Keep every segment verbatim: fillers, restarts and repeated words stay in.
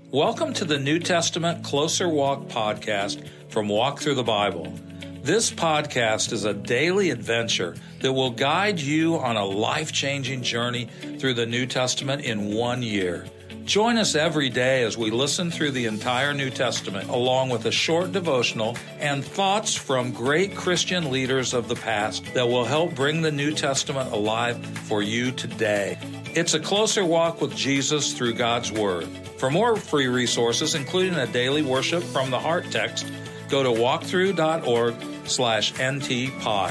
Welcome to the New Testament Closer Walk podcast from Walk Through the Bible. This podcast is a daily adventure that will guide you on a life-changing journey through the New Testament in one year. Join us every day as we listen through the entire New Testament, along with a short devotional and thoughts from great Christian leaders of the past that will help bring the New Testament alive for you today. It's a closer walk with Jesus through God's Word. For more free resources, including a daily worship from the Heart text, go to walkthrough.org slash ntpod.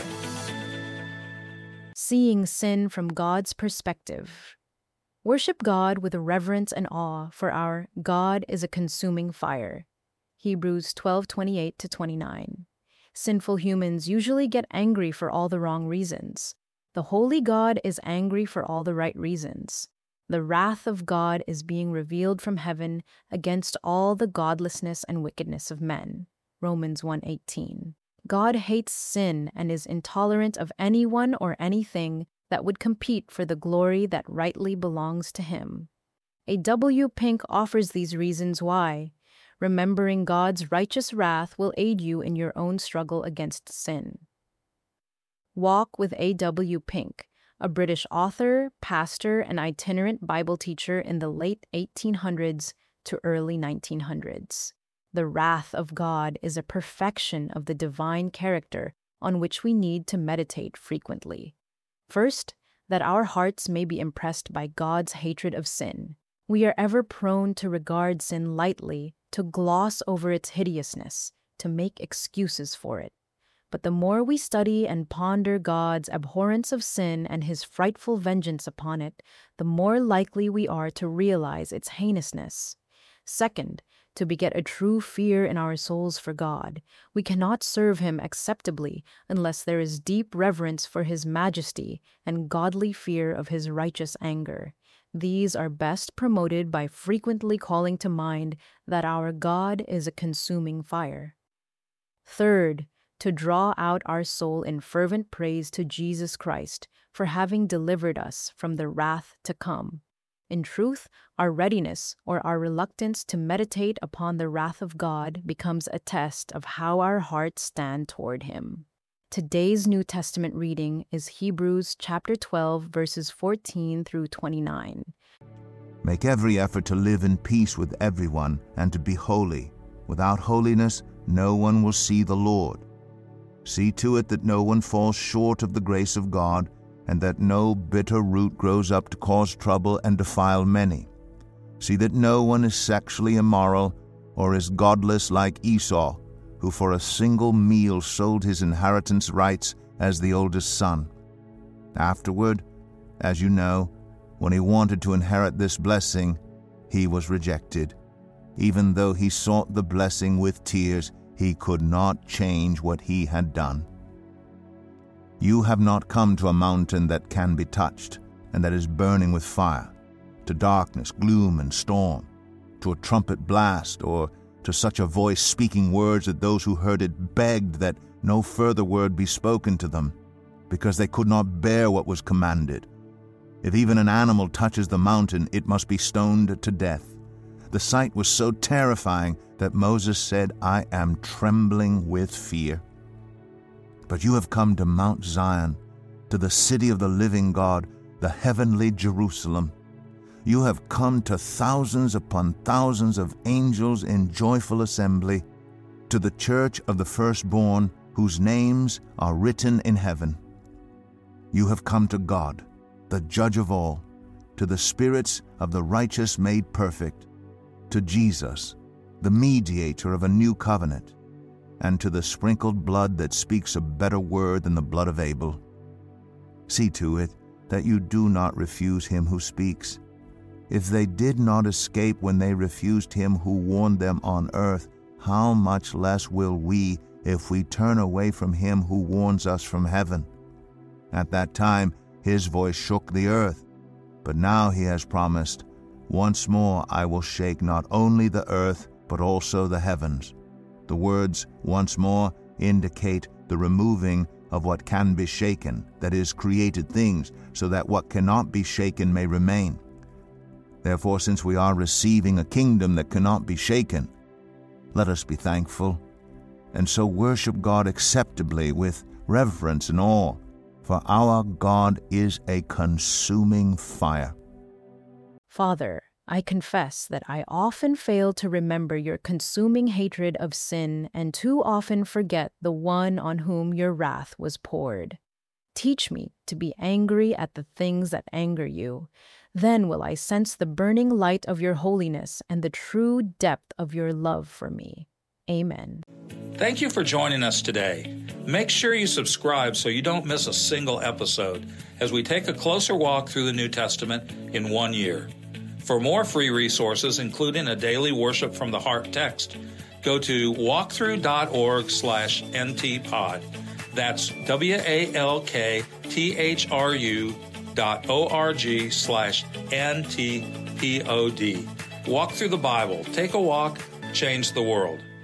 Seeing sin from God's perspective. Worship God with reverence and awe, for our God is a consuming fire. Hebrews twelve twenty-eight to twenty-nine. Sinful humans usually get angry for all the wrong reasons. The holy God is angry for all the right reasons. The wrath of God is being revealed from heaven against all the godlessness and wickedness of men. Romans one eighteen. God hates sin and is intolerant of anyone or anything that would compete for the glory that rightly belongs to him. A W. Pink offers these reasons why. Remembering God's righteous wrath will aid you in your own struggle against sin. Walk with A W. Pink, a British author, pastor, and itinerant Bible teacher in the late eighteen hundreds to early nineteen hundreds. The wrath of God is a perfection of the divine character on which we need to meditate frequently. First, that our hearts may be impressed by God's hatred of sin. We are ever prone to regard sin lightly, to gloss over its hideousness, to make excuses for it. But the more we study and ponder God's abhorrence of sin and his frightful vengeance upon it, the more likely we are to realize its heinousness. Second, to beget a true fear in our souls for God. We cannot serve him acceptably unless there is deep reverence for his majesty and godly fear of his righteous anger. These are best promoted by frequently calling to mind that our God is a consuming fire. Third, to draw out our soul in fervent praise to Jesus Christ for having delivered us from the wrath to come. In truth, our readiness or our reluctance to meditate upon the wrath of God becomes a test of how our hearts stand toward him. Today's New Testament reading is Hebrews chapter twelve, verses fourteen through twenty-nine. Make every effort to live in peace with everyone and to be holy. Without holiness, no one will see the Lord. See to it that no one falls short of the grace of God, and that no bitter root grows up to cause trouble and defile many. See that no one is sexually immoral or is godless like Esau, who for a single meal sold his inheritance rights as the oldest son. Afterward, as you know, when he wanted to inherit this blessing, he was rejected. Even though he sought the blessing with tears, he could not change what he had done. You have not come to a mountain that can be touched, and that is burning with fire, to darkness, gloom, and storm, to a trumpet blast, or to such a voice speaking words that those who heard it begged that no further word be spoken to them, because they could not bear what was commanded. If even an animal touches the mountain, it must be stoned to death. The sight was so terrifying that Moses said, "I am trembling with fear." But you have come to Mount Zion, to the city of the living God, the heavenly Jerusalem. You have come to thousands upon thousands of angels in joyful assembly, to the church of the firstborn, whose names are written in heaven. You have come to God, the judge of all, to the spirits of the righteous made perfect, to Jesus, the mediator of a new covenant, and to the sprinkled blood that speaks a better word than the blood of Abel. See to it that you do not refuse him who speaks. If they did not escape when they refused him who warned them on earth, how much less will we if we turn away from him who warns us from heaven? At that time his voice shook the earth, but now he has promised, "Once more I will shake not only the earth, but also the heavens." The words "once more" indicate the removing of what can be shaken, that is, created things, so that what cannot be shaken may remain. Therefore, since we are receiving a kingdom that cannot be shaken, let us be thankful, and so worship God acceptably with reverence and awe, for our God is a consuming fire. Father, I confess that I often fail to remember your consuming hatred of sin and too often forget the one on whom your wrath was poured. Teach me to be angry at the things that anger you. Then will I sense the burning light of your holiness and the true depth of your love for me. Amen. Thank you for joining us today. Make sure you subscribe so you don't miss a single episode as we take a closer walk through the New Testament in one year. For more free resources, including a daily Worship from the Heart text, go to walkthrough.org slash ntpod. That's W-A-L-K-T-H-R-U dot O-R-G slash N-T-P-O-D. Walk through the Bible. Take a walk. Change the world.